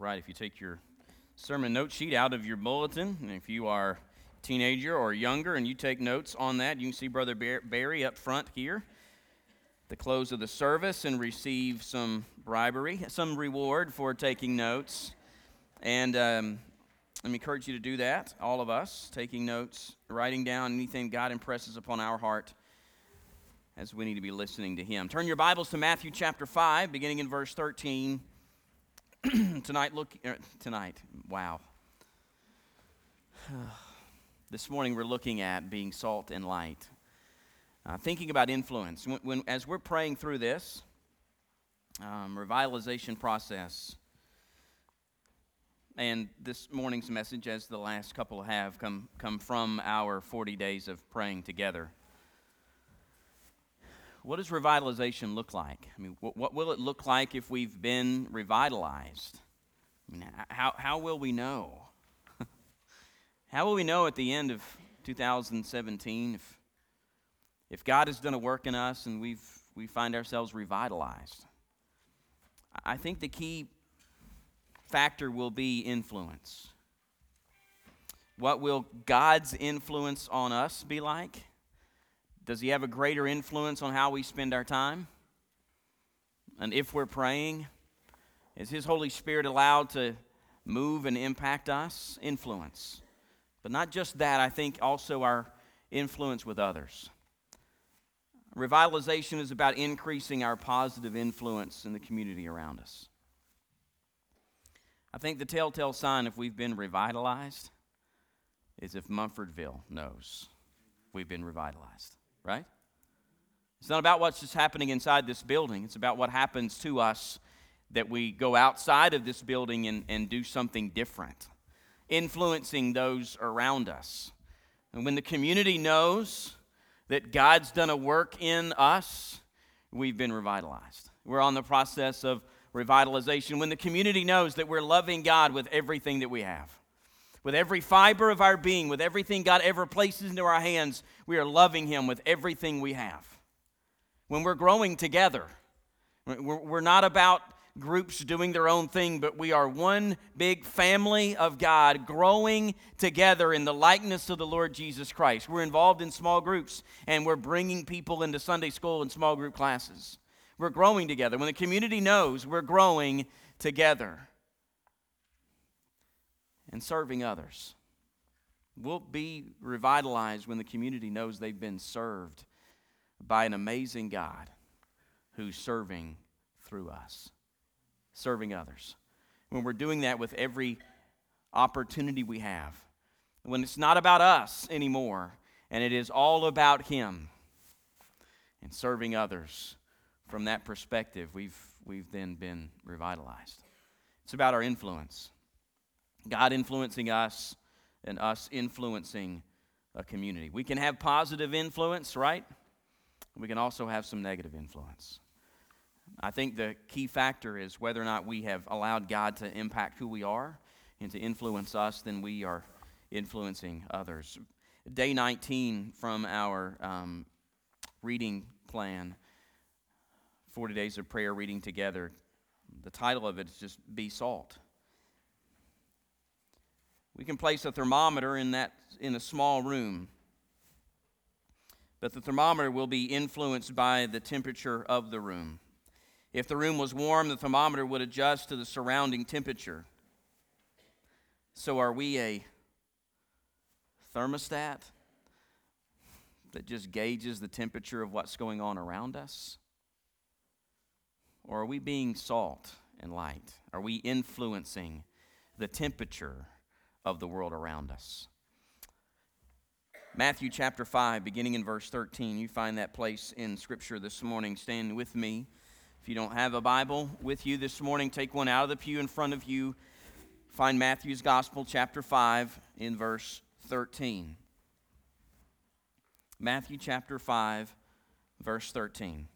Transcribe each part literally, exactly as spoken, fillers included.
right, if you take your sermon note sheet out of your bulletin, and if you are a teenager or younger and you take notes on that, you can see Brother Barry up front here at the close of the service and receive some bribery, some reward for taking notes. And um, let me encourage you to do that, all of us, taking notes, writing down anything God impresses upon our heart as we need to be listening to Him. Turn your Bibles to Matthew chapter five, beginning in verse thirteen. tonight, look, uh, tonight, wow. This morning we're looking at being salt and light. Uh, thinking about influence. When, when as we're praying through this um, revitalization process, and this morning's message, as the last couple have, come come from our forty days of praying together. What does revitalization look like? I mean, what, what will it look like if we've been revitalized? I mean, how how will we know? How will we know at the end of two thousand seventeen if if God has done a work in us and we've we find ourselves revitalized? I think the key factor will be influence. What will God's influence on us be like? Does He have a greater influence on how we spend our time? And if we're praying, is His Holy Spirit allowed to move and impact us? Influence. But not just that, I think also our influence with others. Revitalization is about increasing our positive influence in the community around us. I think the telltale sign if we've been revitalized is if Mumfordville knows we've been revitalized. Right? It's not about what's just happening inside this building. It's about what happens to us that we go outside of this building and, and do something different, influencing those around us. And when the community knows that God's done a work in us, we've been revitalized. We're on the process of revitalization. When the community knows that we're loving God with everything that we have, with every fiber of our being, with everything God ever places into our hands, we are loving Him with everything we have. When we're growing together, we're not about groups doing their own thing, but we are one big family of God growing together in the likeness of the Lord Jesus Christ. We're involved in small groups, and we're bringing people into Sunday school and small group classes. We're growing together. When the community knows we're growing together and serving others. We'll be revitalized when the community knows they've been served by an amazing God who's serving through us, serving others. When we're doing that with every opportunity we have, when it's not about us anymore, and it is all about Him and serving others, from that perspective, we've, we've then been revitalized. It's about our influence. God influencing us and us influencing a community. We can have positive influence, right? We can also have some negative influence. I think the key factor is whether or not we have allowed God to impact who we are and to influence us, then we are influencing others. Day nineteen from our um, reading plan, forty days of prayer reading together, the title of it is just Be Salt. We can place a thermometer in that in a small room, but the thermometer will be influenced by the temperature of the room. If the room was warm, the thermometer would adjust to the surrounding temperature. So are we a thermostat that just gauges the temperature of what's going on around us? Or are we being salt and light? Are we influencing the temperature of the world around us? Matthew chapter five, beginning in verse thirteen. You find that place in Scripture this morning. Stand with me. If you don't have a Bible with you this morning, take one out of the pew in front of you. Find Matthew's Gospel, chapter five, in verse thirteen. Matthew chapter five, verse thirteen.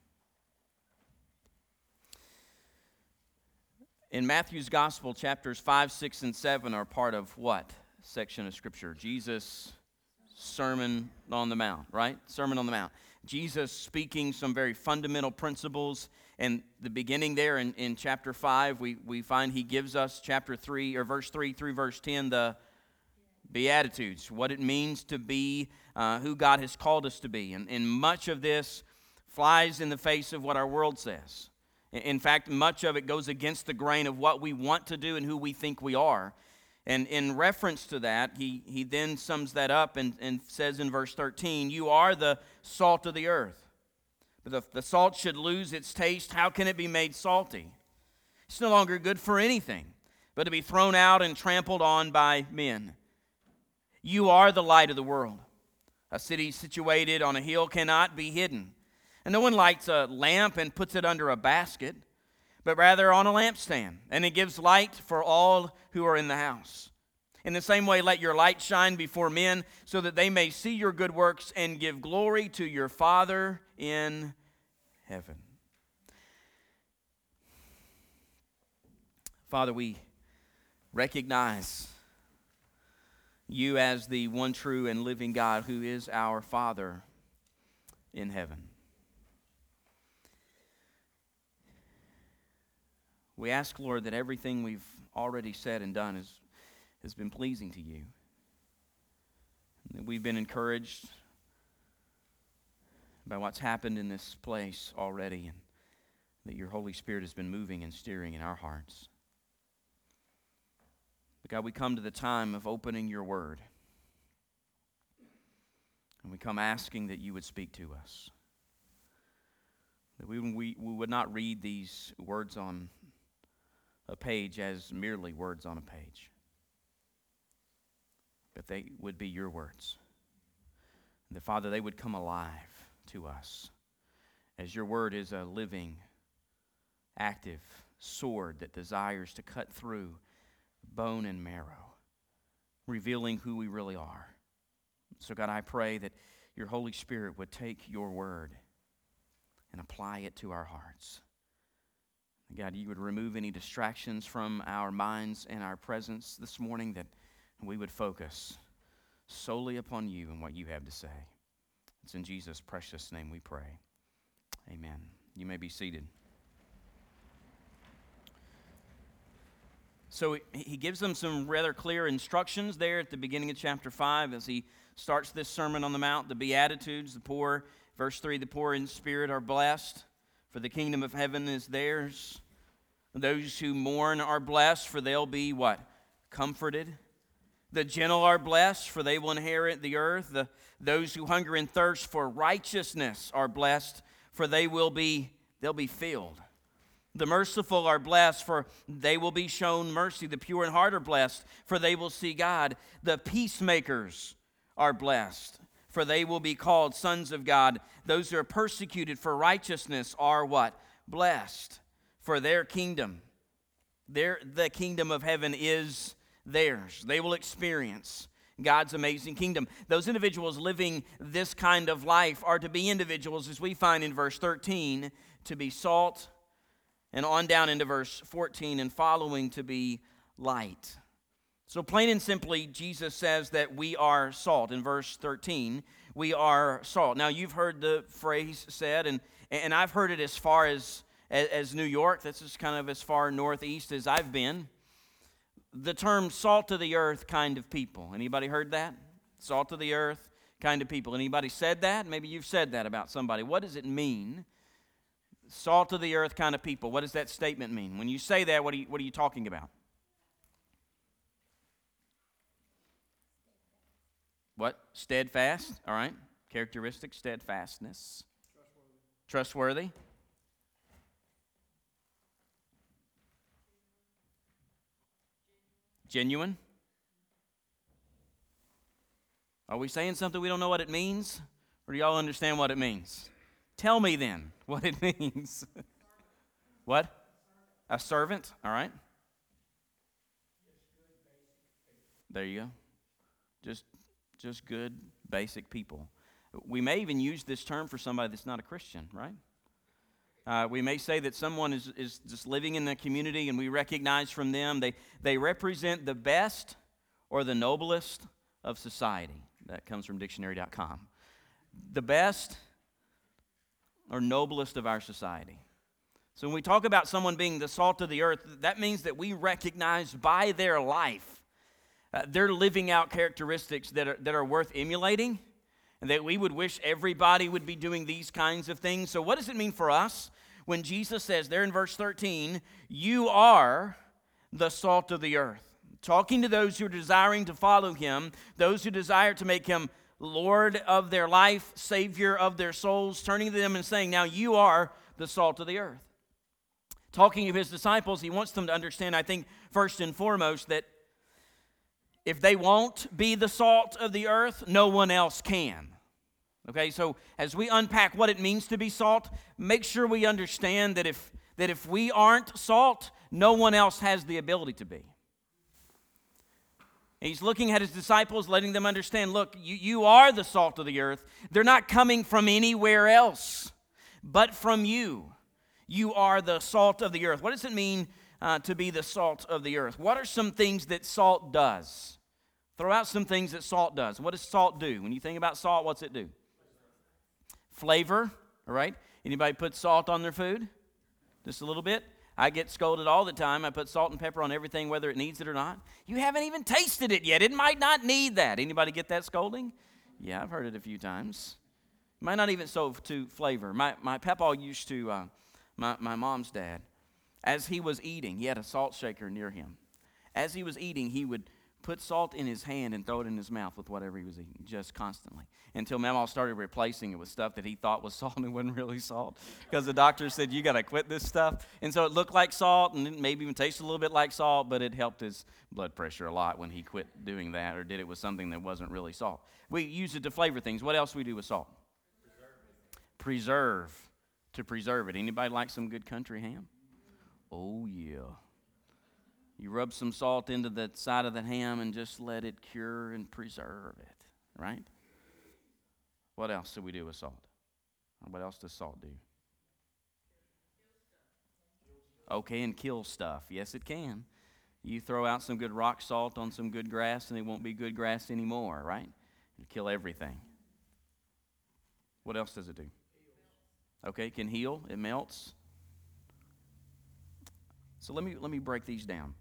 In Matthew's Gospel, chapters five, six, and seven are part of what section of Scripture? Jesus' Sermon on the Mount, right? Sermon on the Mount. Jesus speaking some very fundamental principles And the beginning there in, in chapter five, we, we find he gives us chapter three, or verse three through verse ten, the Beatitudes, what it means to be uh, who God has called us to be. And, and much of this flies in the face of what our world says. In fact, much of it goes against the grain of what we want to do and who we think we are. And in reference to that, he, he then sums that up and, and says in verse thirteen, you are the salt of the earth. But if the salt should lose its taste, how can it be made salty? It's no longer good for anything, but to be thrown out and trampled on by men. You are the light of the world. A city situated on a hill cannot be hidden. And no one lights a lamp and puts it under a basket, but rather on a lampstand, and it gives light for all who are in the house. In the same way, let your light shine before men, so that they may see your good works and give glory to your Father in heaven. Father, we recognize you as the one true and living God who is our Father in heaven. We ask, Lord, that everything we've already said and done is, has been pleasing to you. That we've been encouraged by what's happened in this place already, and that your Holy Spirit has been moving and steering in our hearts. But God, we come to the time of opening your word. And we come asking that you would speak to us. That we, we, we would not read these words on a page as merely words on a page, but they would be your words. And that, Father, they would come alive to us, as your word is a living, active sword that desires to cut through bone and marrow, revealing who we really are. So, God, I pray that your Holy Spirit would take your word and apply it to our hearts. God, you would remove any distractions from our minds and our presence this morning, that we would focus solely upon you and what you have to say. It's in Jesus' precious name we pray. Amen. You may be seated. So he gives them some rather clear instructions there at the beginning of chapter five as he starts this Sermon on the Mount, the Beatitudes, the poor. Verse three, the poor in spirit are blessed, for the kingdom of heaven is theirs. Those who mourn are blessed, for they'll be what? Comforted. The gentle are blessed, for they will inherit the earth. The, those who hunger and thirst for righteousness are blessed, for they will be, they'll be filled. The merciful are blessed, for they will be shown mercy. The pure in heart are blessed, for they will see God. The peacemakers are blessed, for they will be called sons of God. Those who are persecuted for righteousness are what? Blessed, for their kingdom, their, the kingdom of heaven is theirs. They will experience God's amazing kingdom. Those individuals living this kind of life are to be individuals, as we find in verse thirteen, to be salt, and on down into verse fourteen and following, to be light. So plain and simply, Jesus says that we are salt. In verse thirteen, we are salt. Now, you've heard the phrase said, and, and I've heard it as far as, as, as New York. This is kind of as far northeast as I've been. The term salt of the earth kind of people. Anybody heard that? Salt of the earth kind of people. Anybody said that? Maybe you've said that about somebody. What does it mean? Salt of the earth kind of people. What does that statement mean? When you say that, what are you, what are you talking about? What? Steadfast. All right. Characteristic, steadfastness. Trustworthy. Trustworthy. Genuine. Are we saying something we don't know what it means? Or do y'all understand what it means? Tell me then what it means. What? A servant. All right. There you go. Just, just good, basic people. We may even use this term for somebody that's not a Christian, right? Uh, we may say that someone is, is just living in the community, and we recognize from them they, they represent the best or the noblest of society. That comes from dictionary dot com. The best or noblest of our society. So when we talk about someone being the salt of the earth, that means that we recognize by their life, uh, they're living out characteristics that are, that are worth emulating, and that we would wish everybody would be doing these kinds of things. So what does it mean for us when Jesus says there in verse thirteen, you are the salt of the earth? Talking to those who are desiring to follow him, those who desire to make him Lord of their life, Savior of their souls, turning to them and saying, now you are the salt of the earth. Talking to his disciples, he wants them to understand, I think, first and foremost, that if they won't be the salt of the earth, no one else can. Okay, so as we unpack what it means to be salt, make sure we understand that if, that if we aren't salt, no one else has the ability to be. He's looking at his disciples, letting them understand, look, you, you are the salt of the earth. They're not coming from anywhere else but from you. You are the salt of the earth. What does it mean uh, to be the salt of the earth? What are some things that salt does? Throw out some things that salt does. What does salt do? When you think about salt, what's it do? Flavor, all right? Anybody put salt on their food? Just a little bit? I get scolded all the time. I put salt and pepper on everything, whether it needs it or not. You haven't even tasted it yet. It might not need that. Anybody get that scolding? Yeah, I've heard it a few times. Might not even so to flavor. My my papaw used to, uh, my, my mom's dad, as he was eating, he had a salt shaker near him. As he was eating, he would put salt in his hand and throw it in his mouth with whatever he was eating, just constantly. Until Mama started replacing it with stuff that he thought was salt and it wasn't really salt. Because the doctor said, you got to quit this stuff. And so it looked like salt and it maybe even tasted a little bit like salt, but it helped his blood pressure a lot when he quit doing that or did it with something that wasn't really salt. We use it to flavor things. What else do we do with salt? Preserve. Preserve. To preserve it. Anybody like some good country ham? Oh, yeah. You rub some salt into the side of the ham and just let it cure and preserve it, right? What else do we do with salt? What else does salt do? Okay, and kill stuff. Yes, it can. You throw out some good rock salt on some good grass and it won't be good grass anymore, right? It'll kill everything. What else does it do? Okay, it can heal. It melts. So let me let me break these down.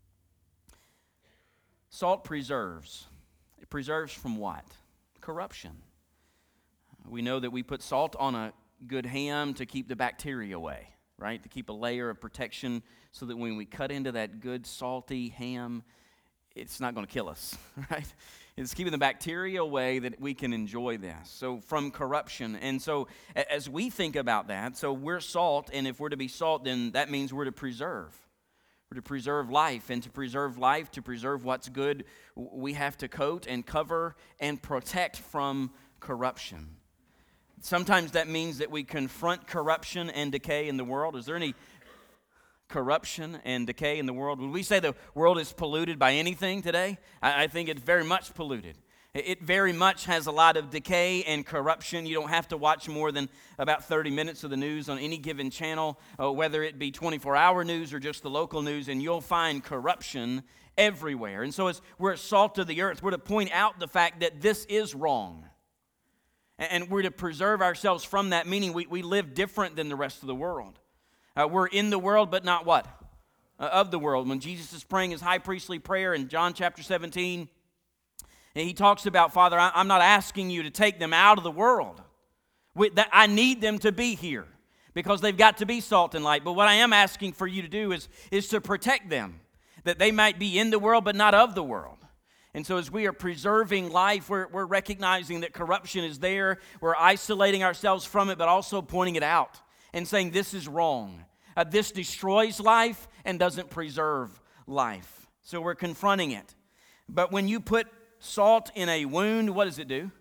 Salt preserves. It preserves from what? Corruption. We know that we put salt on a good ham to keep the bacteria away, right? To keep a layer of protection so that when we cut into that good salty ham, it's not going to kill us, right? It's keeping the bacteria away that we can enjoy this. So from corruption. And so as we think about that, so we're salt, and if we're to be salt, then that means we're to preserve. We're to preserve life, and to preserve life, to preserve what's good, we have to coat and cover and protect from corruption. Sometimes that means that we confront corruption and decay in the world. Is there any corruption and decay in the world? Would we say the world is polluted by anything today? I, I think it's very much polluted. It, it very much has a lot of decay and corruption. You don't have to watch more than about thirty minutes of the news on any given channel, uh, whether it be twenty-four hour news or just the local news, and you'll find corruption everywhere. And so as we're salt of the earth, we're to point out the fact that this is wrong. And we're to preserve ourselves from that, meaning we, we live different than the rest of the world. Uh, we're in the world, but not what? Uh, of the world. When Jesus is praying his high priestly prayer in John chapter seventeen, and he talks about, Father, I, I'm not asking you to take them out of the world. We, that, I need them to be here because they've got to be salt and light. But what I am asking for you to do is, is to protect them, that they might be in the world, but not of the world. And so as we are preserving life, we're, we're recognizing that corruption is there. We're isolating ourselves from it, but also pointing it out and saying this is wrong. Uh, this destroys life and doesn't preserve life. So we're confronting it. But when you put salt in a wound, what does it do?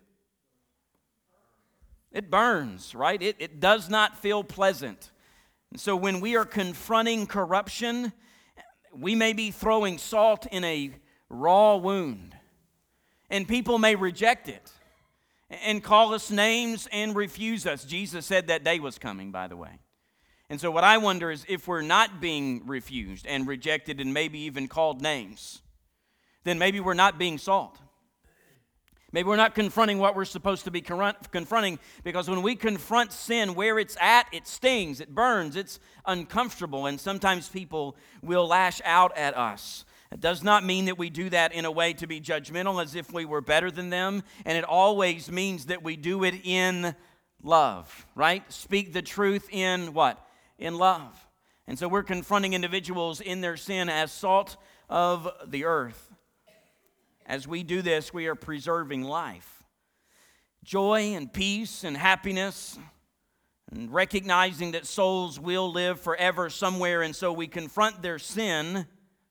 It burns, right? It, it does not feel pleasant. And so when we are confronting corruption, we may be throwing salt in a raw wound. And people may reject it and call us names and refuse us. Jesus said that day was coming, by the way. And so what I wonder is if we're not being refused and rejected and maybe even called names, then maybe we're not being salt. Maybe we're not confronting what we're supposed to be confronting, because when we confront sin where it's at, it stings, it burns, it's uncomfortable, and sometimes people will lash out at us. It does not mean that we do that in a way to be judgmental as if we were better than them, and it always means that we do it in love, right? Speak the truth in what? In love. And so we're confronting individuals in their sin as salt of the earth. As we do this, we are preserving life. Joy and peace and happiness, and recognizing that souls will live forever somewhere, and so we confront their sin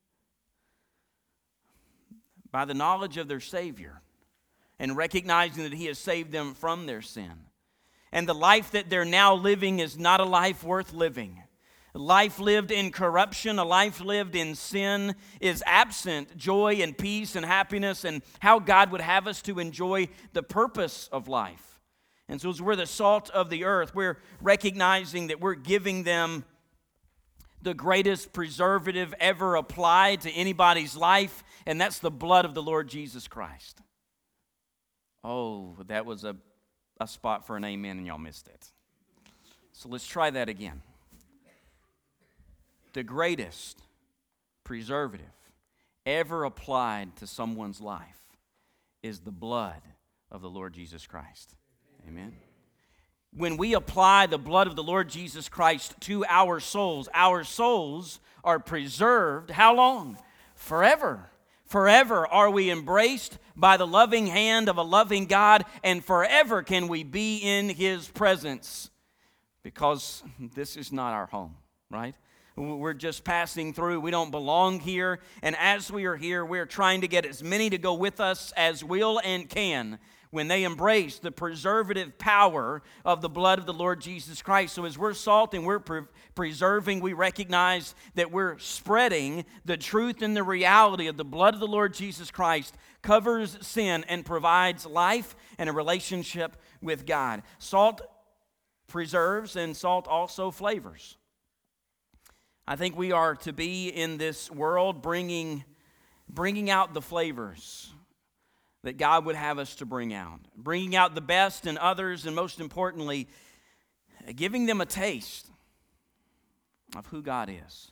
by the knowledge of their Savior and recognizing that He has saved them from their sin. And the life that they're now living is not a life worth living. A life lived in corruption, a life lived in sin, is absent joy and peace and happiness and how God would have us to enjoy the purpose of life. And so as we're the salt of the earth, we're recognizing that we're giving them the greatest preservative ever applied to anybody's life, and that's the blood of the Lord Jesus Christ. Oh, that was a, a spot for an amen, and y'all missed it. So let's try that again. The greatest preservative ever applied to someone's life is the blood of the Lord Jesus Christ. Amen. When we apply the blood of the Lord Jesus Christ to our souls, our souls are preserved. How long? Forever. Forever are we embraced by the loving hand of a loving God, and forever can we be in His presence, because this is not our home, right? We're just passing through. We don't belong here. And as we are here, we're trying to get as many to go with us as will and can when they embrace the preservative power of the blood of the Lord Jesus Christ. So as we're salt and we're pre- preserving, we recognize that we're spreading the truth and the reality of the blood of the Lord Jesus Christ covers sin and provides life and a relationship with God. Salt preserves, and salt also flavors. I think we are to be in this world bringing, bringing out the flavors that God would have us to bring out. Bringing out the best in others, and most importantly, giving them a taste of who God is.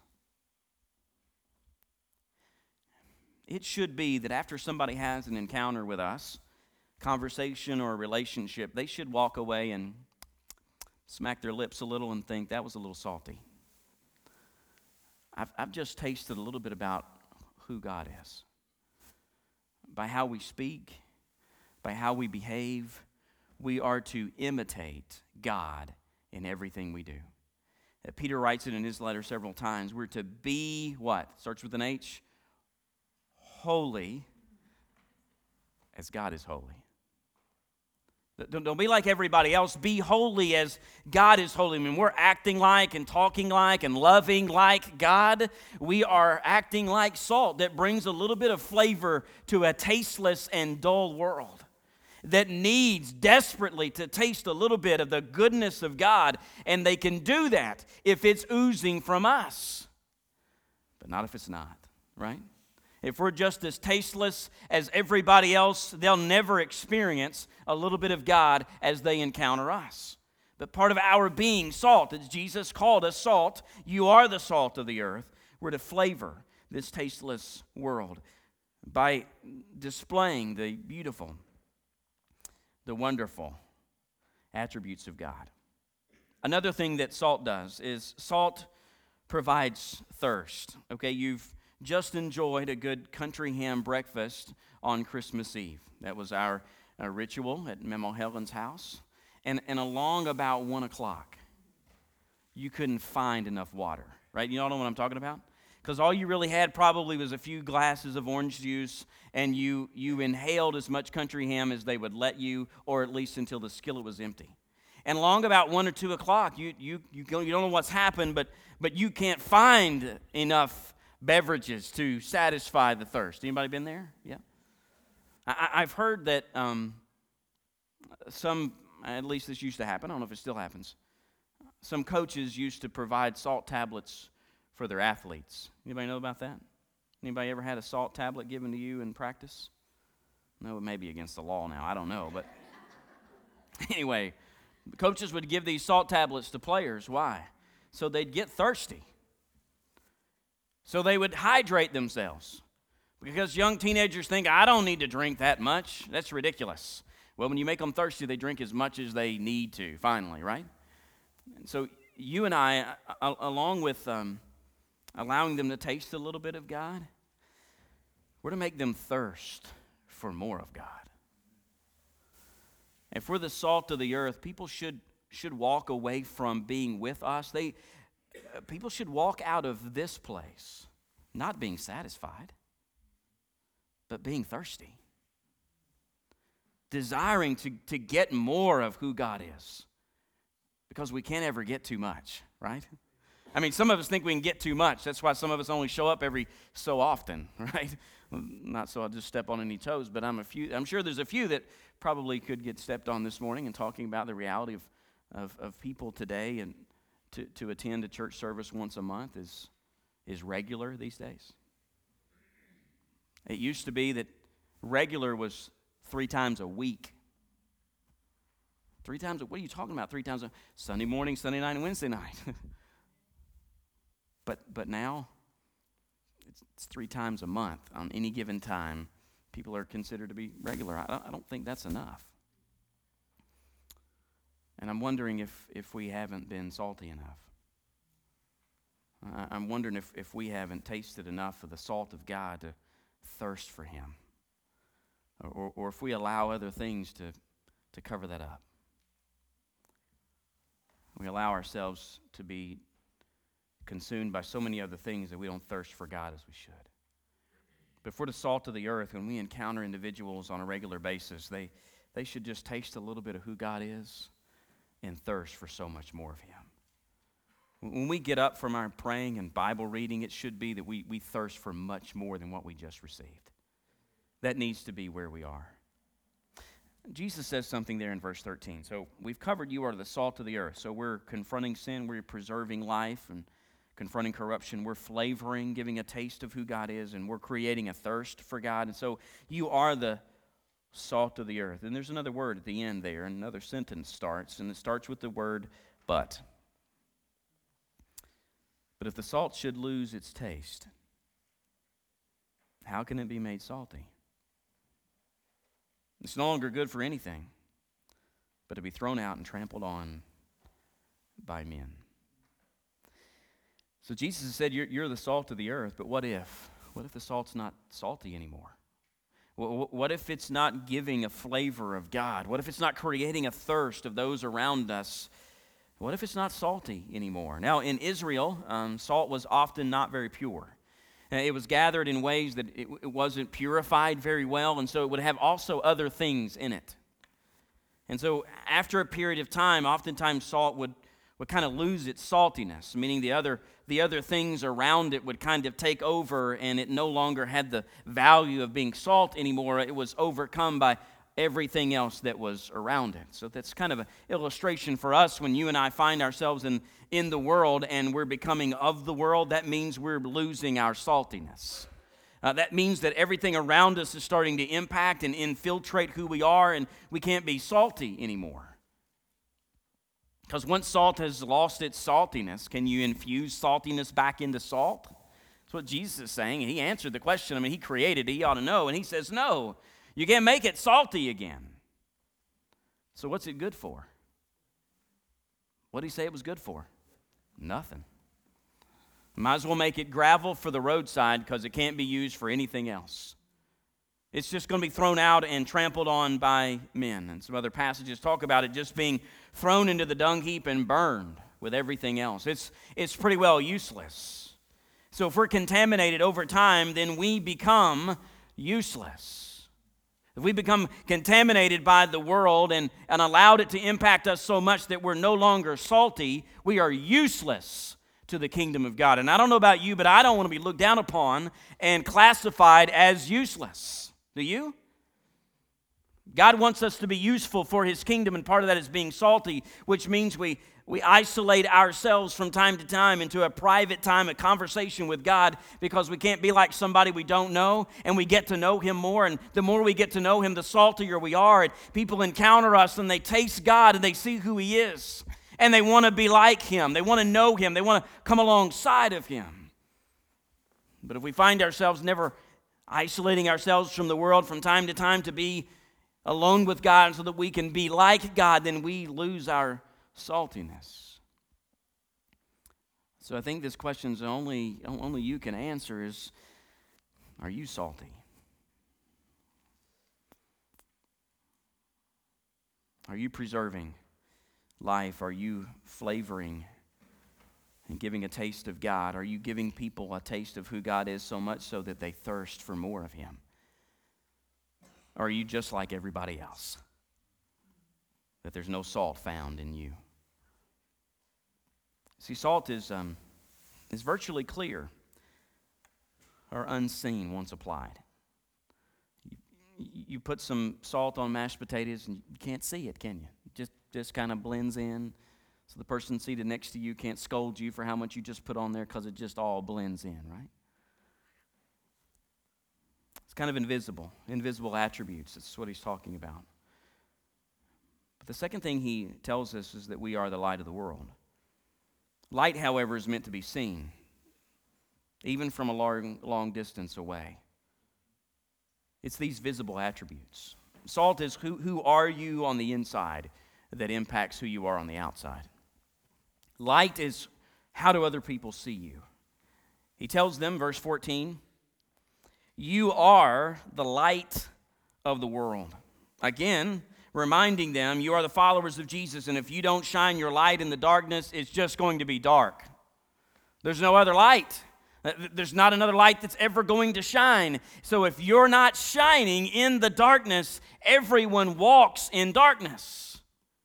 It should be that after somebody has an encounter with us, conversation or a relationship, they should walk away and smack their lips a little and think, that was a little salty. I've, I've just tasted a little bit about who God is. By how we speak, by how we behave, we are to imitate God in everything we do. Uh, Peter writes it in his letter several times. We're to be what? Starts with an H. Holy as God is holy. Don't, don't be like everybody else. Be holy as God is holy. I mean, we're acting like and talking like and loving like God. We are acting like salt that brings a little bit of flavor to a tasteless and dull world that needs desperately to taste a little bit of the goodness of God. And they can do that if it's oozing from us, but not if it's not, right? If we're just as tasteless as everybody else, they'll never experience a little bit of God as they encounter us. But part of our being salt, as Jesus called us salt, you are the salt of the earth. We're to flavor this tasteless world by displaying the beautiful, the wonderful attributes of God. Another thing that salt does is salt provides thirst. Okay, you've just enjoyed a good country ham breakfast on Christmas Eve. That was our, our ritual at Memo Helen's house. And, and along about one o'clock, you couldn't find enough water, right? You all know what I'm talking about? Because all you really had probably was a few glasses of orange juice, and you, you inhaled as much country ham as they would let you, or at least until the skillet was empty. And along about one or two o'clock, you, you, you, you don't know what's happened, but, but you can't find enough beverages to satisfy the thirst. Anybody been there? Yeah. I, I've heard that um, some, at least this used to happen, I don't know if it still happens, some coaches used to provide salt tablets for their athletes. Anybody know about that? Anybody ever had a salt tablet given to you in practice? No, it may be against the law now. I don't know. But anyway, coaches would give these salt tablets to players. Why? So they'd get thirsty. So they would hydrate themselves. Because young teenagers think, I don't need to drink that much. That's ridiculous. Well, when you make them thirsty, they drink as much as they need to, finally, right? And so you and I, along with um, allowing them to taste a little bit of God, we're to make them thirst for more of God. If we're the salt of the earth, people should, should walk away from being with us. They, people should walk out of this place not being satisfied, but being thirsty, desiring to, to get more of who God is, because we can't ever get too much, right? I mean, some of us think we can get too much. That's why some of us only show up every so often, right? Not so I'll just step on any toes, but I'm a few. I'm sure there's a few that probably could get stepped on this morning in talking about the reality of, of, of people today, and to, to attend a church service once a month is, is regular these days. It used to be that regular was three times a week. Three times, what are you talking about? Three times a Sunday morning, Sunday night, and Wednesday night. but but now, it's, it's three times a month on any given time. People are considered to be regular. I don't, I don't think that's enough. And I'm wondering if, if we haven't been salty enough. I, I'm wondering if, if we haven't tasted enough of the salt of God to thirst for Him. Or, or if we allow other things to, to cover that up. We allow ourselves to be consumed by so many other things that we don't thirst for God as we should. But if we're the salt of the earth, when we encounter individuals on a regular basis, they, they should just taste a little bit of who God is and thirst for so much more of Him. When we get up from our praying and Bible reading, it should be that we, we thirst for much more than what we just received. That needs to be where we are. Jesus says something there in verse thirteen. So we've covered you are the salt of the earth. So we're confronting sin, we're preserving life, and confronting corruption. We're flavoring, giving a taste of who God is, and we're creating a thirst for God. And so you are the salt of the earth. And there's another word at the end there, and another sentence starts, and it starts with the word but. But if the salt should lose its taste, how can it be made salty? It's no longer good for anything, but to be thrown out and trampled on by men. So Jesus said, you're, you're the salt of the earth, but what if? What if the salt's not salty anymore? What if it's not giving a flavor of God? What if it's not creating a thirst of those around us? What if it's not salty anymore? Now, in Israel, um, salt was often not very pure. It was gathered in ways that it, it wasn't purified very well, and so it would have also other things in it. And so after a period of time, oftentimes salt would, would kind of lose its saltiness, meaning the other, the other things around it would kind of take over, and it no longer had the value of being salt anymore. It was overcome by everything else that was around it. So that's kind of an illustration for us when you and I find ourselves in, in the world and we're becoming of the world. That means we're losing our saltiness. Uh, that means that everything around us is starting to impact and infiltrate who we are, and we can't be salty anymore. Because once salt has lost its saltiness, can you infuse saltiness back into salt? That's what Jesus is saying. He answered the question. I mean, He created it. He ought to know. And He says, no. You can't make it salty again. So what's it good for? What did He say it was good for? Nothing. Might as well make it gravel for the roadside because it can't be used for anything else. It's just going to be thrown out and trampled on by men. And some other passages talk about it just being thrown into the dung heap and burned with everything else. It's, it's pretty well useless. So if we're contaminated over time, then we become useless. If we become contaminated by the world and, and allowed it to impact us so much that we're no longer salty, we are useless to the kingdom of God. And I don't know about you, but I don't want to be looked down upon and classified as useless. Do you? God wants us to be useful for His kingdom, and part of that is being salty, which means we, we isolate ourselves from time to time into a private time, a conversation with God, because we can't be like somebody we don't know, and we get to know Him more, and the more we get to know Him, the saltier we are, and people encounter us, and they taste God, and they see who He is, and they want to be like Him, they want to know Him, they want to come alongside of Him. But if we find ourselves never isolating ourselves from the world from time to time to be alone with God so that we can be like God, then we lose our saltiness. So I think this question is only, only you can answer is, are you salty? Are you preserving life? Are you flavoring and giving a taste of God? Are you giving people a taste of who God is so much so that they thirst for more of Him? Or are you just like everybody else? That there's no salt found in you. See, salt is, um, is virtually clear or unseen once applied. You, you put some salt on mashed potatoes and you can't see it, can you? It just, just kind of blends in. So the person seated next to you can't scold you for how much you just put on there because it just all blends in, right? It's kind of invisible, invisible attributes. That's what he's talking about. But the second thing he tells us is that we are the light of the world. Light, however, is meant to be seen, even from a long, long distance away. It's these visible attributes. Salt is who, who are you on the inside that impacts who you are on the outside. Light is how do other people see you? He tells them, verse fourteen, you are the light of the world. Again, reminding them you are the followers of Jesus, and if you don't shine your light in the darkness, it's just going to be dark. There's no other light. There's not another light that's ever going to shine. So if you're not shining in the darkness, everyone walks in darkness.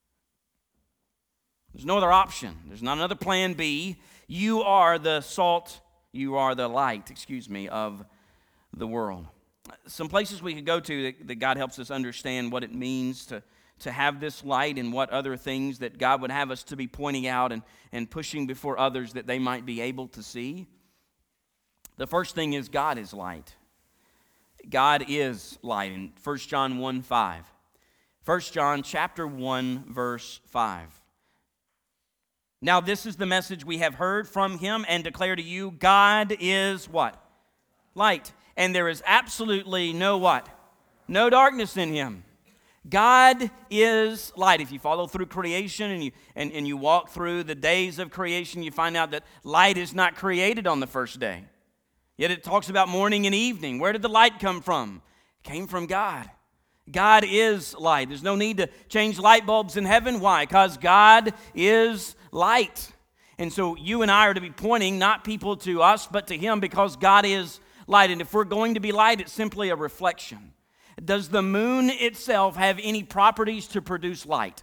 There's no other option. There's not another plan B. You are the salt, you are the light, excuse me, of the world. Some places we could go to that, that God helps us understand what it means to, to have this light and what other things that God would have us to be pointing out and, and pushing before others that they might be able to see. The first thing is God is light. God is light in First John one five. First John chapter one verse five. Now this is the message we have heard from Him and declare to you, God is what? Light. And there is absolutely no what? No darkness in Him. God is light. If you follow through creation and you, and, and you walk through the days of creation, you find out that light is not created on the first day. Yet it talks about morning and evening. Where did the light come from? It came from God. God is light. There's no need to change light bulbs in heaven. Why? Because God is light. And so you and I are to be pointing not people to us, but to Him, because God is light. And if we're going to be light, it's simply a reflection. Does the moon itself have any properties to produce light?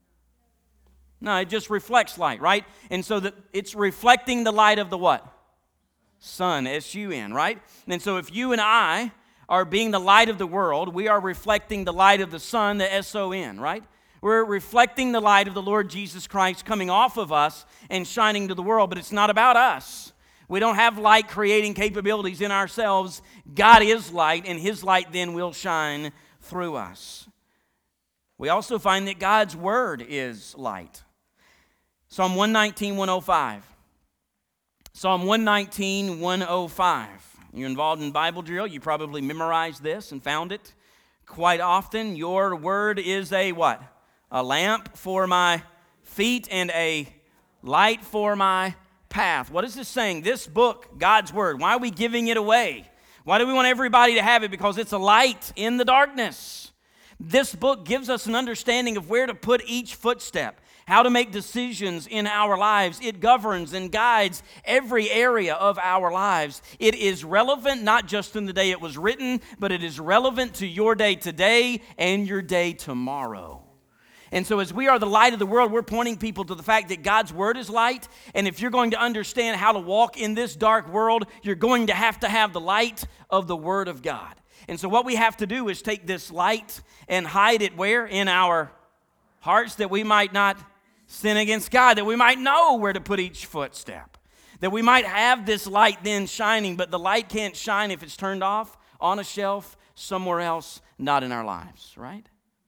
No, it just reflects light, right? And so that it's reflecting the light of the what? Sun, S U N, right? And so if you and I are being the light of the world, we are reflecting the light of the sun, the S O N, right? We're reflecting the light of the Lord Jesus Christ coming off of us and shining to the world, but it's not about us. We don't have light creating capabilities in ourselves. God is light, and His light then will shine through us. We also find that God's Word is light. Psalm one nineteen, one oh five. Psalm one nineteen, one oh five. You're involved in Bible drill. You probably memorized this and found it quite often. Your word is a what? A lamp for my feet and a light for my path. What is this saying? This book, God's Word, why are we giving it away? Why do we want everybody to have it? Because it's a light in the darkness. This book gives us an understanding of where to put each footstep, how to make decisions in our lives. It governs and guides every area of our lives. It is relevant not just in the day it was written, but it is relevant to your day today and your day tomorrow. And so as we are the light of the world, we're pointing people to the fact that God's Word is light. And if you're going to understand how to walk in this dark world, you're going to have to have the light of the Word of God. And so what we have to do is take this light and hide it where? In our hearts, that we might not sin against God, that we might know where to put each footstep, that we might have this light then shining, but the light can't shine if it's turned off on a shelf somewhere else, not in our lives, right?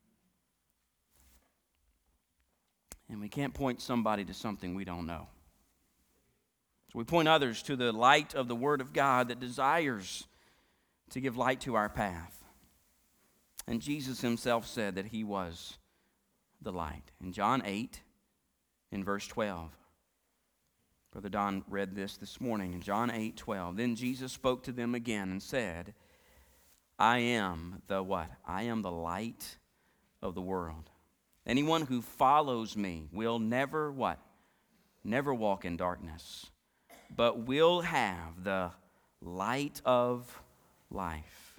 And we can't point somebody to something we don't know. So we point others to the light of the Word of God that desires to give light to our path. And Jesus himself said that he was the light. In John eight, in verse twelve, Brother Don read this this morning in John eight twelve. Then Jesus spoke to them again and said, I am the what? I am the light of the world. Anyone who follows me will never what? Never walk in darkness, but will have the light of life.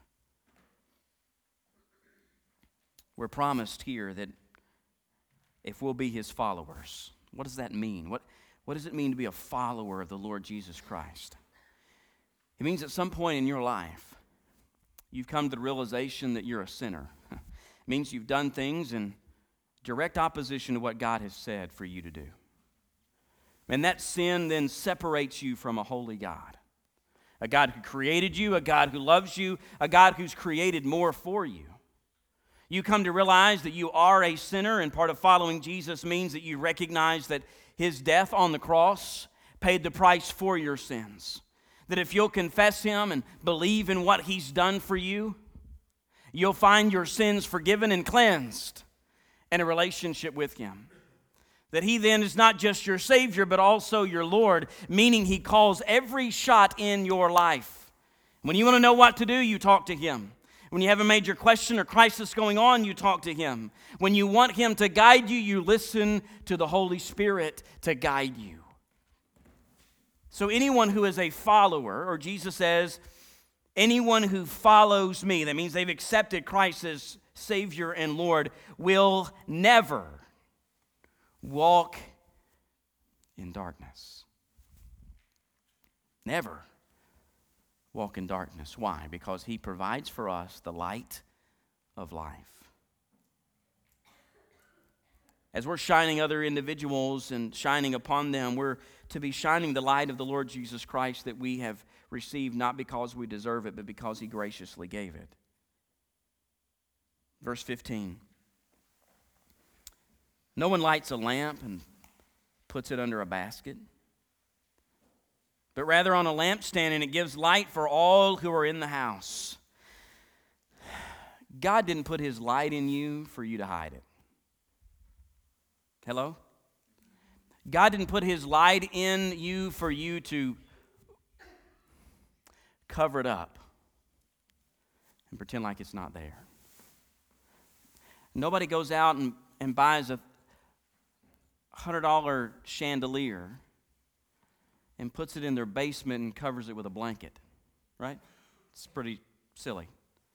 We're promised here that if we'll be his followers, what does that mean? What, what does it mean to be a follower of the Lord Jesus Christ? It means at some point in your life, you've come to the realization that you're a sinner. It means you've done things in direct opposition to what God has said for you to do. And that sin then separates you from a holy God. A God who created you, a God who loves you, a God who's created more for you. You come to realize that you are a sinner, and part of following Jesus means that you recognize that his death on the cross paid the price for your sins. That if you'll confess him and believe in what he's done for you, you'll find your sins forgiven and cleansed and a relationship with him. That he then is not just your Savior, but also your Lord, meaning he calls every shot in your life. When you want to know what to do, you talk to him. When you have a major question or crisis going on, you talk to him. When you want him to guide you, you listen to the Holy Spirit to guide you. So anyone who is a follower, or Jesus says, anyone who follows me, that means they've accepted Christ as Savior and Lord, will never walk in darkness. Never walk in darkness. Why? Because he provides for us the light of life. As we're shining other individuals and shining upon them, we're to be shining the light of the Lord Jesus Christ that we have received, not because we deserve it, but because he graciously gave it. Verse fifteen. No one lights a lamp and puts it under a basket, but rather on a lampstand, and it gives light for all who are in the house. God didn't put his light in you for you to hide it. Hello? God didn't put his light in you for you to cover it up and pretend like it's not there. Nobody goes out and, and buys a one hundred dollars chandelier and puts it in their basement and covers it with a blanket, right? It's pretty silly.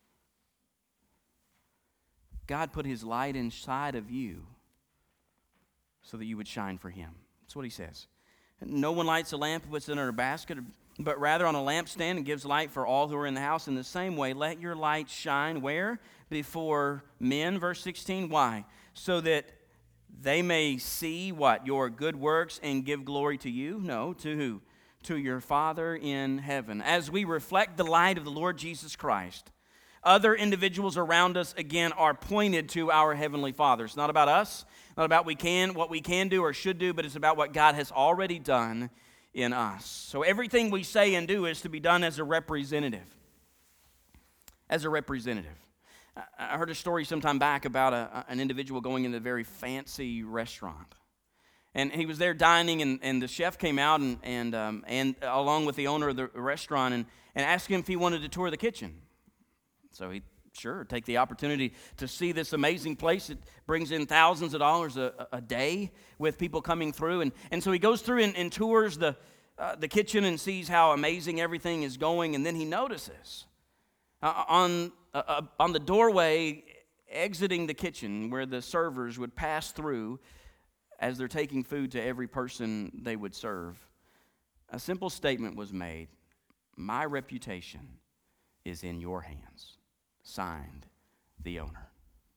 God put his light inside of you so that you would shine for him. That's what he says. No one lights a lamp and puts it under a basket, but rather on a lampstand and gives light for all who are in the house. In the same way, let your light shine where? Before men, verse sixteen. Why? So that they may see what? Your good works and give glory to you? No, to who? To your Father in heaven. As we reflect the light of the Lord Jesus Christ, other individuals around us, again, are pointed to our Heavenly Father. It's not about us, not about we can, what we can do or should do, but it's about what God has already done in us. So everything we say and do is to be done as a representative. As a representative. I heard a story some time back about a, an individual going into a very fancy restaurant. And he was there dining, and, and the chef came out and and um, and along with the owner of the restaurant and, and asked him if he wanted to tour the kitchen. So he, sure, take the opportunity to see this amazing place. It brings in thousands of dollars a, a day with people coming through. And, and so he goes through and, and tours the, uh, the kitchen and sees how amazing everything is going. And then he notices uh, on, uh, uh, on the doorway exiting the kitchen where the servers would pass through as they're taking food to every person they would serve, a simple statement was made: my reputation is in your hands. signed the owner.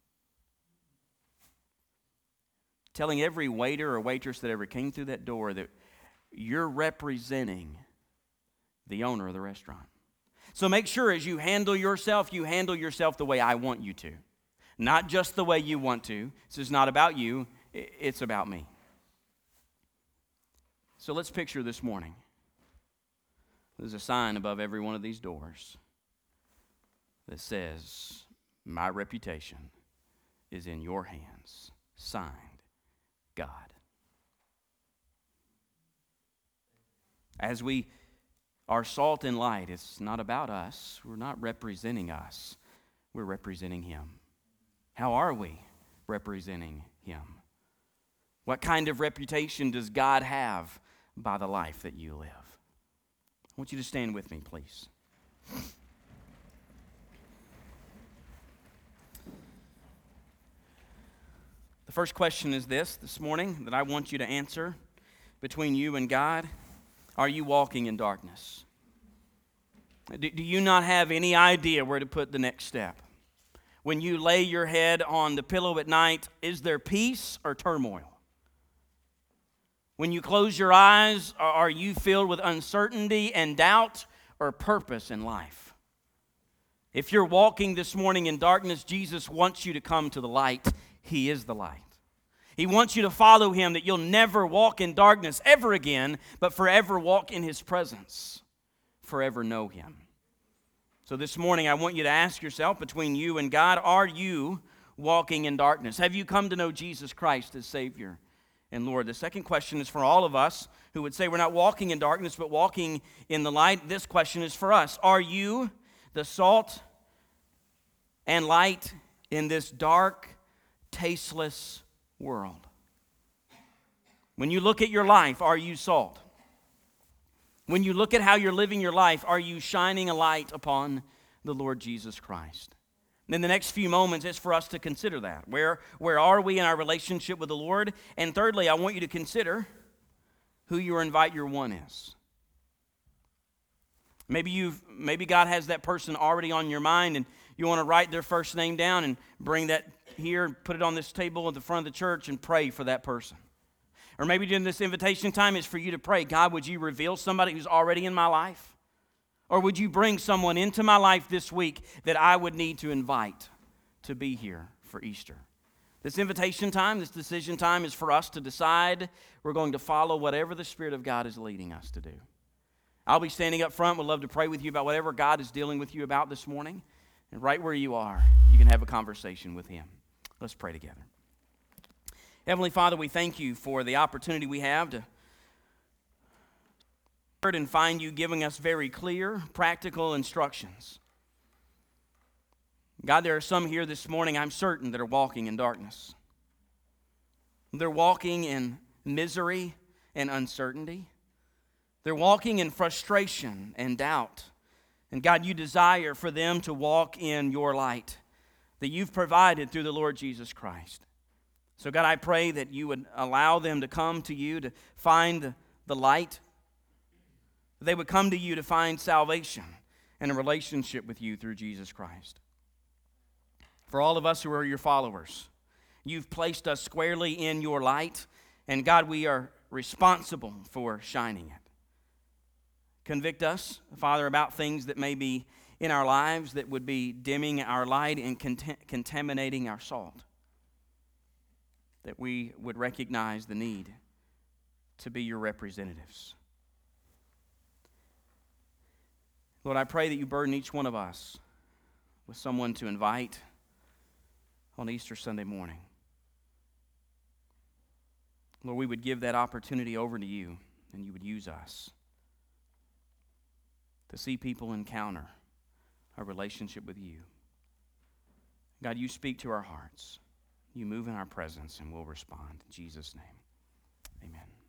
Telling every waiter or waitress that ever came through that door that you're representing the owner of the restaurant. So make sure as you handle yourself, you handle yourself the way I want you to. Not just the way you want to. This is not about you, it's about me. So let's picture this morning. There's a sign above every one of these doors that says, my reputation is in your hands. Signed, God. As we are salt and light, it's not about us. We're not representing us. We're representing Him. How are we representing Him? What kind of reputation does God have by the life that you live? I want you to stand with me, please. The first question is this this morning that I want you to answer between you and God. Are you walking in darkness? Do, do you not have any idea where to put the next step? When you lay your head on the pillow at night, is there peace or turmoil? When you close your eyes, are you filled with uncertainty and doubt or purpose in life? If you're walking this morning in darkness, Jesus wants you to come to the light. He is the light. He wants you to follow Him, that you'll never walk in darkness ever again, but forever walk in His presence, forever know Him. So this morning, I want you to ask yourself, between you and God, are you walking in darkness? Have you come to know Jesus Christ as Savior and Lord? The second question is for all of us who would say we're not walking in darkness, but walking in the light. This question is for us. Are you the salt and light in this dark, tasteless world? When you look at your life, are you salt? When you look at how you're living your life, are you shining a light upon the Lord Jesus Christ? And in the next few moments, it's for us to consider that. Where, where are we in our relationship with the Lord? And thirdly, I want you to consider who your invite your one is. Maybe you've maybe God has that person already on your mind, and you want to write their first name down and bring that here and put it on this table at the front of the church and pray for that person. Or maybe during this invitation time is for you to pray, God, would you reveal somebody who's already in my life? Or would you bring someone into my life this week that I would need to invite to be here for Easter? This invitation time, this decision time is for us to decide we're going to follow whatever the Spirit of God is leading us to do. I'll be standing up front. Would love to pray with you about whatever God is dealing with you about this morning. And right where you are, you can have a conversation with Him. Let's pray together. Heavenly Father, we thank you for the opportunity we have to heard and find you giving us very clear, practical instructions. God, there are some here this morning, I'm certain, that are walking in darkness. They're walking in misery and uncertainty. They're walking in frustration and doubt. And God, you desire for them to walk in your light that you've provided through the Lord Jesus Christ. So God, I pray that you would allow them to come to you to find the light. They would come to you to find salvation and a relationship with you through Jesus Christ. For all of us who are your followers, you've placed us squarely in your light, and God, we are responsible for shining it. Convict us, Father, about things that may be in our lives that would be dimming our light and cont- contaminating our salt. That we would recognize the need to be your representatives. Lord, I pray that you burden each one of us with someone to invite on Easter Sunday morning. Lord, we would give that opportunity over to you, and you would use us to see people encounter a relationship with you. God, you speak to our hearts. You move in our presence, and we'll respond. In Jesus' name, amen.